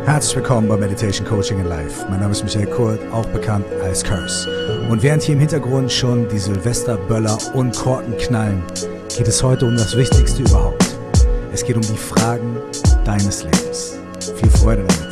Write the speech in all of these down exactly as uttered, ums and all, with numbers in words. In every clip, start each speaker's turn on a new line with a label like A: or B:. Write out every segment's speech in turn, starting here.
A: Herzlich willkommen bei Meditation Coaching in Life. Mein Name ist Michael Kurt, auch bekannt als Curse. Und während hier im Hintergrund schon die Silvesterböller und Korken knallen, geht es heute um das Wichtigste überhaupt. Es geht um die Fragen deines Lebens. Viel Freude damit.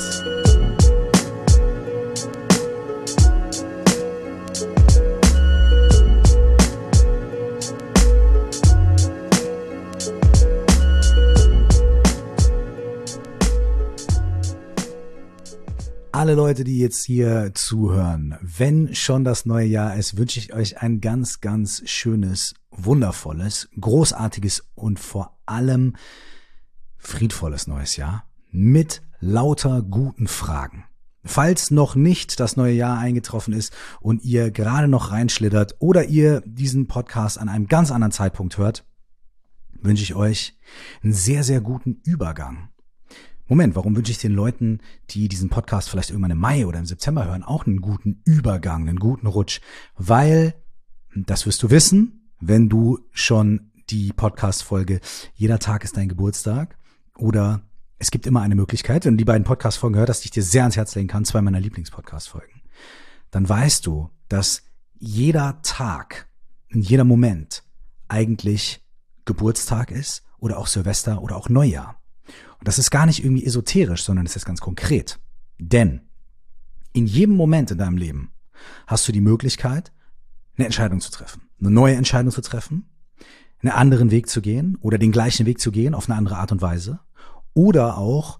A: Alle Leute, die jetzt hier zuhören, wenn schon das neue Jahr ist, wünsche ich euch ein ganz, ganz schönes, wundervolles, großartiges und vor allem friedvolles neues Jahr mit lauter guten Fragen. Falls noch nicht das neue Jahr eingetroffen ist und ihr gerade noch reinschlittert oder ihr diesen Podcast an einem ganz anderen Zeitpunkt hört, wünsche ich euch einen sehr, sehr guten Übergang. Moment, warum wünsche ich den Leuten, die diesen Podcast vielleicht irgendwann im Mai oder im September hören, auch einen guten Übergang, einen guten Rutsch? Weil, das wirst du wissen, wenn du schon die Podcast-Folge Jeder Tag ist dein Geburtstag oder es gibt immer eine Möglichkeit, wenn du die beiden Podcast-Folgen hörst, dass ich dir sehr ans Herz legen kann, zwei meiner Lieblings-Podcast-Folgen, dann weißt du, dass jeder Tag, jeder Moment eigentlich Geburtstag ist oder auch Silvester oder auch Neujahr. Und das ist gar nicht irgendwie esoterisch, sondern es ist ganz konkret. Denn in jedem Moment in deinem Leben hast du die Möglichkeit, eine Entscheidung zu treffen, eine neue Entscheidung zu treffen, einen anderen Weg zu gehen oder den gleichen Weg zu gehen auf eine andere Art und Weise oder auch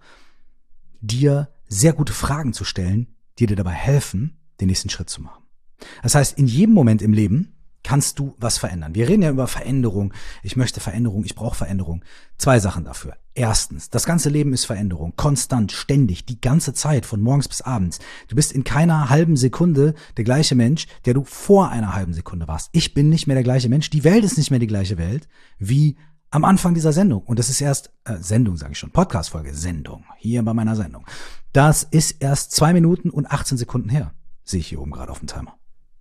A: dir sehr gute Fragen zu stellen, die dir dabei helfen, den nächsten Schritt zu machen. Das heißt, in jedem Moment im Leben kannst du was verändern. Wir reden ja über Veränderung. Ich möchte Veränderung, ich brauche Veränderung. Zwei Sachen dafür. Erstens, das ganze Leben ist Veränderung. Konstant, ständig, die ganze Zeit, von morgens bis abends. Du bist in keiner halben Sekunde der gleiche Mensch, der du vor einer halben Sekunde warst. Ich bin nicht mehr der gleiche Mensch. Die Welt ist nicht mehr die gleiche Welt wie am Anfang dieser Sendung. Und das ist erst, äh, Sendung sage ich schon, Podcast-Folge, Sendung, hier bei meiner Sendung. Das ist erst zwei Minuten und achtzehn Sekunden her, sehe ich hier oben gerade auf dem Timer.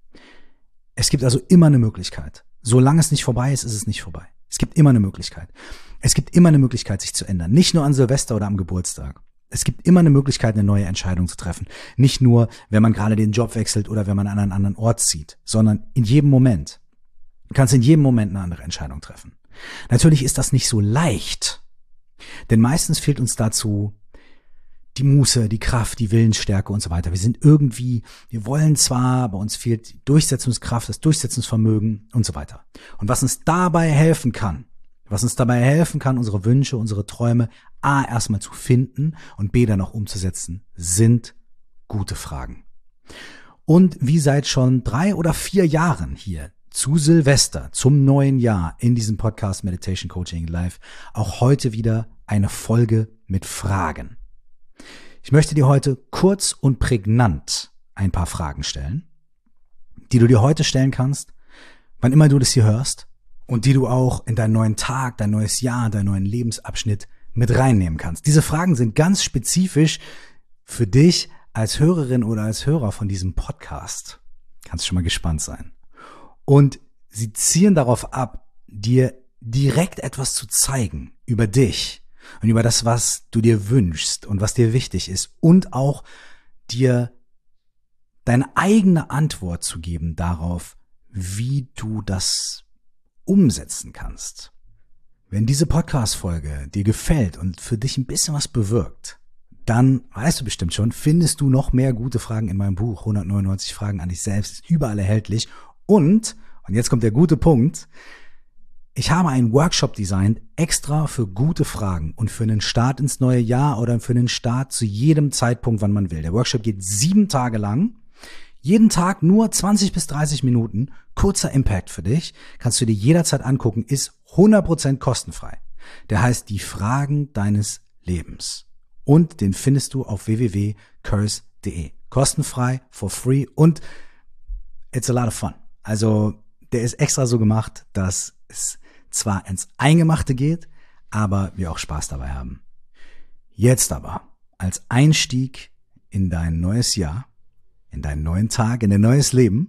A: Es gibt also immer eine Möglichkeit. Solange es nicht vorbei ist, ist es nicht vorbei. Es gibt immer eine Möglichkeit. Es gibt immer eine Möglichkeit, sich zu ändern. Nicht nur an Silvester oder am Geburtstag. Es gibt immer eine Möglichkeit, eine neue Entscheidung zu treffen. Nicht nur, wenn man gerade den Job wechselt oder wenn man an einen anderen Ort zieht, sondern in jedem Moment. Du kannst in jedem Moment eine andere Entscheidung treffen. Natürlich ist das nicht so leicht, denn meistens fehlt uns dazu die Muße, die Kraft, die Willensstärke und so weiter. Wir sind irgendwie, wir wollen zwar, bei uns fehlt die Durchsetzungskraft, das Durchsetzungsvermögen und so weiter. Und was uns dabei helfen kann, was uns dabei helfen kann, unsere Wünsche, unsere Träume A erstmal zu finden und B dann auch umzusetzen, sind gute Fragen. Und wie seit schon drei oder vier Jahren hier zu Silvester, zum neuen Jahr in diesem Podcast Meditation Coaching Live, auch heute wieder eine Folge mit Fragen. Ich möchte dir heute kurz und prägnant ein paar Fragen stellen, die du dir heute stellen kannst, wann immer du das hier hörst und die du auch in deinen neuen Tag, dein neues Jahr, deinen neuen Lebensabschnitt mit reinnehmen kannst. Diese Fragen sind ganz spezifisch für dich als Hörerin oder als Hörer von diesem Podcast. Kannst schon mal gespannt sein. Und sie zielen darauf ab, dir direkt etwas zu zeigen über dich und über das, was du dir wünschst und was dir wichtig ist und auch dir deine eigene Antwort zu geben darauf, wie du das umsetzen kannst. Wenn diese Podcast-Folge dir gefällt und für dich ein bisschen was bewirkt, dann weißt du bestimmt schon, findest du noch mehr gute Fragen in meinem Buch, hundertneunundneunzig Fragen an dich selbst, ist überall erhältlich. Und, und jetzt kommt der gute Punkt, ich habe einen Workshop designt, extra für gute Fragen und für einen Start ins neue Jahr oder für einen Start zu jedem Zeitpunkt, wann man will. Der Workshop geht sieben Tage lang, jeden Tag nur zwanzig bis dreißig Minuten, kurzer Impact für dich, kannst du dir jederzeit angucken, ist hundert Prozent kostenfrei. Der heißt die Fragen deines Lebens und den findest du auf w w w punkt curse punkt de. Kostenfrei, for free und it's a lot of fun. Also der ist extra so gemacht, dass es zwar ins Eingemachte geht, aber wir auch Spaß dabei haben. Jetzt aber als Einstieg in dein neues Jahr, in deinen neuen Tag, in dein neues Leben,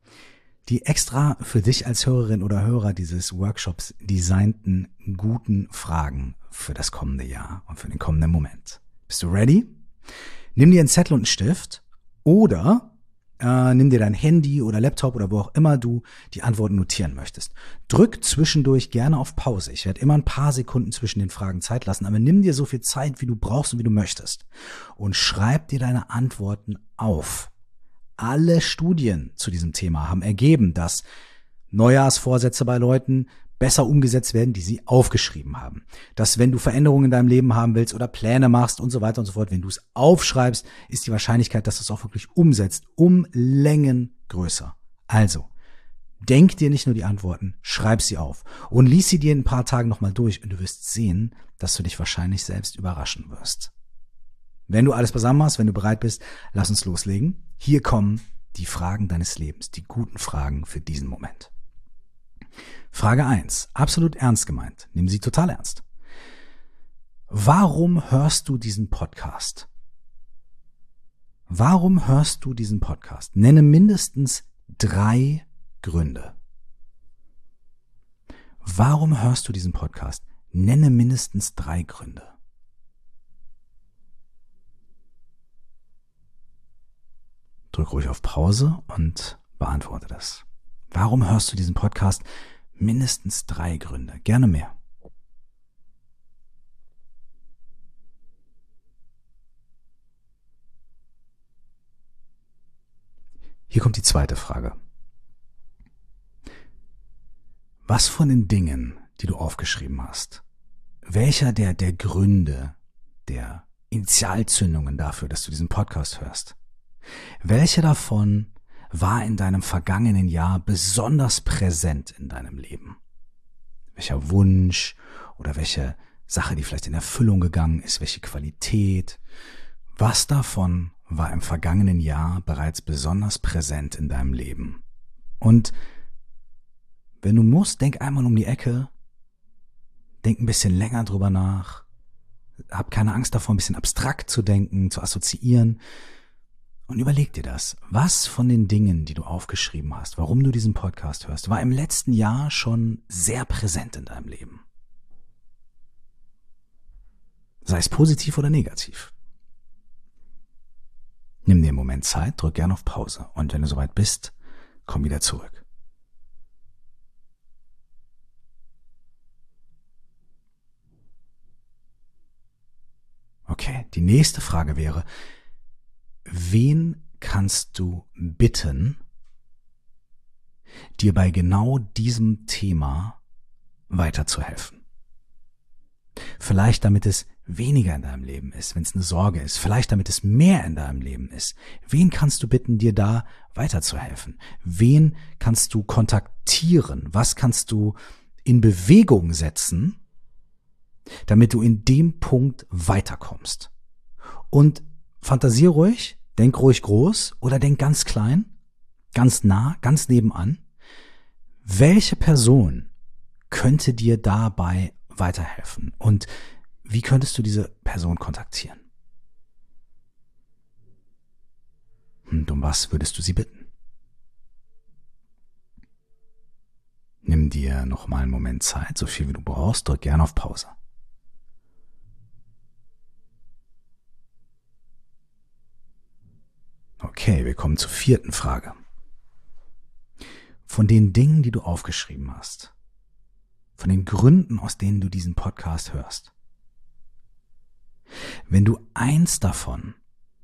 A: die extra für dich als Hörerin oder Hörer dieses Workshops designten guten Fragen für das kommende Jahr und für den kommenden Moment. Bist du ready? Nimm dir einen Zettel und einen Stift oder äh, nimm dir dein Handy oder Laptop oder wo auch immer du die Antworten notieren möchtest. Drück zwischendurch gerne auf Pause. Ich werde immer ein paar Sekunden zwischen den Fragen Zeit lassen, aber nimm dir so viel Zeit, wie du brauchst und wie du möchtest. Und schreib dir deine Antworten auf. Alle Studien zu diesem Thema haben ergeben, dass Neujahrsvorsätze bei Leuten besser umgesetzt werden, die sie aufgeschrieben haben. Dass wenn du Veränderungen in deinem Leben haben willst oder Pläne machst und so weiter und so fort, wenn du es aufschreibst, ist die Wahrscheinlichkeit, dass du es auch wirklich umsetzt, um Längen größer. Also, denk dir nicht nur die Antworten, schreib sie auf und lies sie dir in ein paar Tagen nochmal durch und du wirst sehen, dass du dich wahrscheinlich selbst überraschen wirst. Wenn du alles beisammen hast, wenn du bereit bist, lass uns loslegen. Hier kommen die Fragen deines Lebens, die guten Fragen für diesen Moment. Frage eins, absolut ernst gemeint. Nimm sie total ernst. Warum hörst du diesen Podcast? Warum hörst du diesen Podcast? Nenne mindestens drei Gründe. Warum hörst du diesen Podcast? Nenne mindestens drei Gründe. Drück ruhig auf Pause und beantworte das. Warum hörst du diesen Podcast? Mindestens drei Gründe, gerne mehr. Hier kommt die zweite Frage. Was von den Dingen, die du aufgeschrieben hast, welcher der, der Gründe, der Initialzündungen dafür, dass du diesen Podcast hörst, welche davon war in deinem vergangenen Jahr besonders präsent in deinem Leben? Welcher Wunsch oder welche Sache, die vielleicht in Erfüllung gegangen ist, welche Qualität? Was davon war im vergangenen Jahr bereits besonders präsent in deinem Leben? Und wenn du musst, denk einmal um die Ecke, denk ein bisschen länger drüber nach, hab keine Angst davor, ein bisschen abstrakt zu denken, zu assoziieren. Und überleg dir das. Was von den Dingen, die du aufgeschrieben hast, warum du diesen Podcast hörst, war im letzten Jahr schon sehr präsent in deinem Leben? Sei es positiv oder negativ. Nimm dir einen Moment Zeit, drück gerne auf Pause. Und wenn du soweit bist, komm wieder zurück. Okay, die nächste Frage wäre, wen kannst du bitten, dir bei genau diesem Thema weiterzuhelfen? Vielleicht damit es weniger in deinem Leben ist, wenn es eine Sorge ist. Vielleicht damit es mehr in deinem Leben ist. Wen kannst du bitten, dir da weiterzuhelfen? Wen kannst du kontaktieren? Was kannst du in Bewegung setzen, damit du in dem Punkt weiterkommst? Und fantasier ruhig, denk ruhig groß oder denk ganz klein, ganz nah, ganz nebenan. Welche Person könnte dir dabei weiterhelfen? Und wie könntest du diese Person kontaktieren? Und um was würdest du sie bitten? Nimm dir noch mal einen Moment Zeit, so viel wie du brauchst, drück gerne auf Pause. Okay, wir kommen zur vierten Frage. Von den Dingen, die du aufgeschrieben hast, von den Gründen, aus denen du diesen Podcast hörst, wenn du eins davon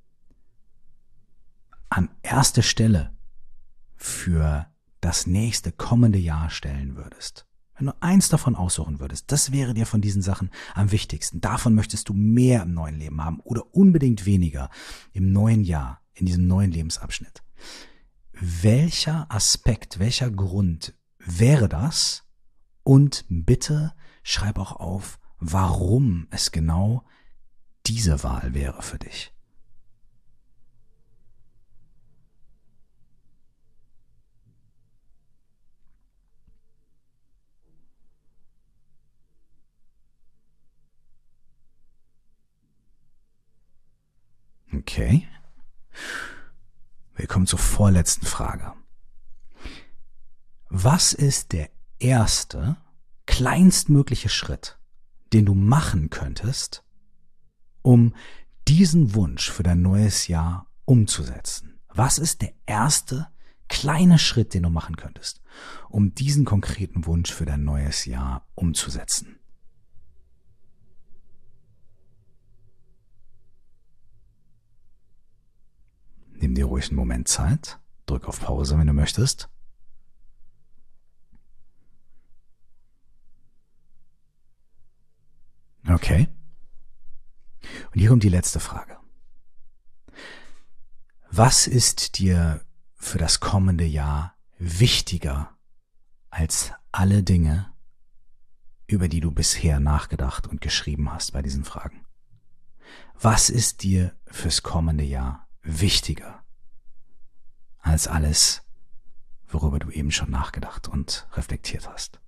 A: an erste Stelle für das nächste kommende Jahr stellen würdest, wenn du eins davon aussuchen würdest, das wäre dir von diesen Sachen am wichtigsten. Davon möchtest du mehr im neuen Leben haben oder unbedingt weniger im neuen Jahr, in diesem neuen Lebensabschnitt. Welcher Aspekt, welcher Grund wäre das? Und bitte schreib auch auf, warum es genau diese Wahl wäre für dich. Okay. Wir kommen zur vorletzten Frage. Was ist der erste, kleinstmögliche Schritt, den du machen könntest, um diesen Wunsch für dein neues Jahr umzusetzen? Was ist der erste kleine Schritt, den du machen könntest, um diesen konkreten Wunsch für dein neues Jahr umzusetzen? Nimm dir ruhig einen Moment Zeit, drück auf Pause, wenn du möchtest. Okay. Und hier kommt die letzte Frage. Was ist dir für das kommende Jahr wichtiger als alle Dinge, über die du bisher nachgedacht und geschrieben hast bei diesen Fragen? Was ist dir fürs kommende Jahr wichtiger als alles, worüber du eben schon nachgedacht und reflektiert hast?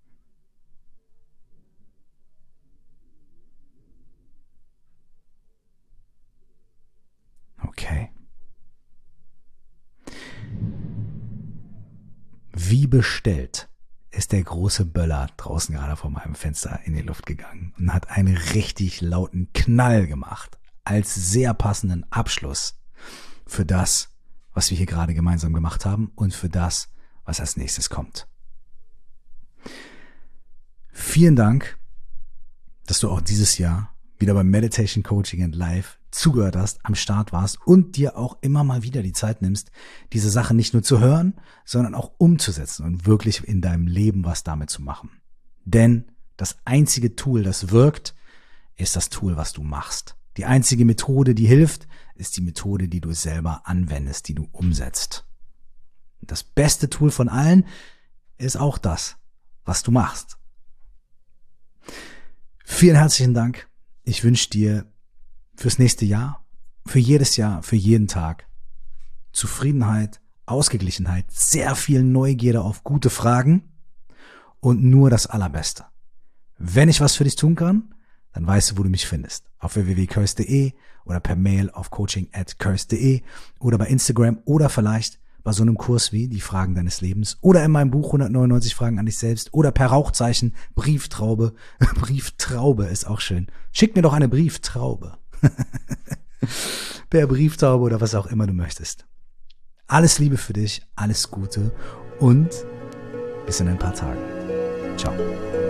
A: Okay. Wie bestellt ist der große Böller draußen gerade vor meinem Fenster in die Luft gegangen und hat einen richtig lauten Knall gemacht, als sehr passenden Abschluss für das, was wir hier gerade gemeinsam gemacht haben und für das, was als nächstes kommt. Vielen Dank, dass du auch dieses Jahr wieder beim Meditation Coaching and Life zugehört hast, am Start warst und dir auch immer mal wieder die Zeit nimmst, diese Sache nicht nur zu hören, sondern auch umzusetzen und wirklich in deinem Leben was damit zu machen. Denn das einzige Tool, das wirkt, ist das Tool, was du machst. Die einzige Methode, die hilft, ist die Methode, die du selber anwendest, die du umsetzt. Und das beste Tool von allen ist auch das, was du machst. Vielen herzlichen Dank. Ich wünsche dir fürs nächste Jahr, für jedes Jahr, für jeden Tag Zufriedenheit, Ausgeglichenheit, sehr viel Neugierde auf gute Fragen und nur das Allerbeste. Wenn ich was für dich tun kann, dann weißt du, wo du mich findest. Auf w w w punkt curse punkt de oder per Mail auf coaching at curse punkt de oder bei Instagram oder vielleicht bei so einem Kurs wie die Fragen deines Lebens oder in meinem Buch hundertneunundneunzig Fragen an dich selbst oder per Rauchzeichen Brieftraube. Brieftraube ist auch schön. Schick mir doch eine Brieftraube. Per Brieftaube oder was auch immer du möchtest. Alles Liebe für dich, alles Gute und bis in ein paar Tagen. Ciao.